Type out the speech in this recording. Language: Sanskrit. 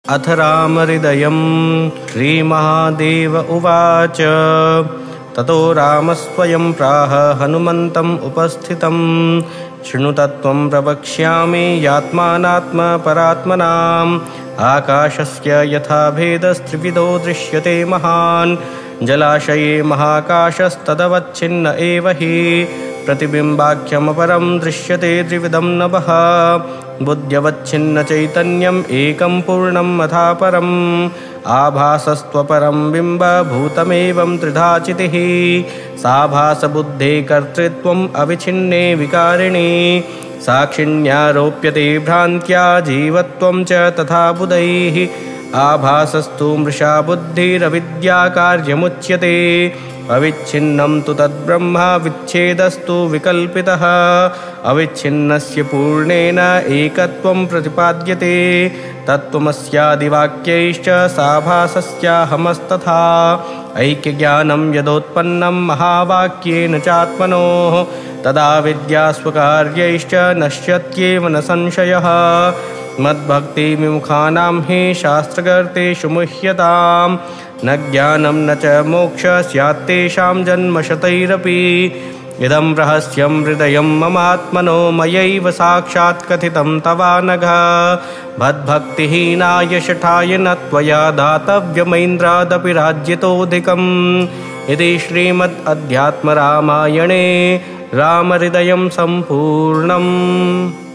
अथ रामहृदयं श्रीमहादेव उवाच। ततो रामस्वयं प्राह हनुमन्तम् उपस्थितं। शृणु तत्त्वं प्रवक्ष्यामि यात्मानात्मपरात्मनाम्। आकाशस्य यथा भेदस्त्रिविधो दृश्यते महान्। जलाशये महाकाशस्तदवच्छिन्न एव हि प्रतिबिम्बाख्यमपरं दृश्यते त्रिविधं नभः। बुद्ध्यवच्छिन्न चैतन्यम् एकं पूर्णं अथा परम्। आभासस्त्वपरं बिम्बभूतमेवं त्रिधा चितिः। साभासबुद्धे कर्तृत्वम् अविच्छिन्ने विकारिणि। साक्षिण्यारोप्यते भ्रान्त्या जीवत्वं च तथा बुधैः। आभासस्तु मृषा बुद्धिरविद्या कार्यमुच्यते। अविच्छिन्नं तु तद्ब्रह्म विच्छेदस्तु विकल्पितः। अविच्छिन्नस्य पूर्णेन एकत्वं प्रतिपाद्यते। तत्त्वमस्यादिवाक्यैश्च साभासस्याहमस्तथा। ऐक्यज्ञानं यदोत्पन्नं महावाक्येन चात्मनोः तदा विद्यास्वकार्यैश्च नश्यत्येव न संशयः। मद्भक्तिविमुखानां हि शास्त्रगर्तेषु मुह्यताम्। न ज्ञानं न च मोक्ष स्यात्तेषां जन्मशतैरपि। इदं रहस्यं हृदयं ममात्मनो मयैव साक्षात् कथितं तवानघ। भद्भक्तिहीनाय शठाय न त्वया दातव्यमैन्द्रादपि राज्यतोऽधिकम्। इति श्रीमद् अध्यात्मरामायणे रामहृदयं सम्पूर्णम्।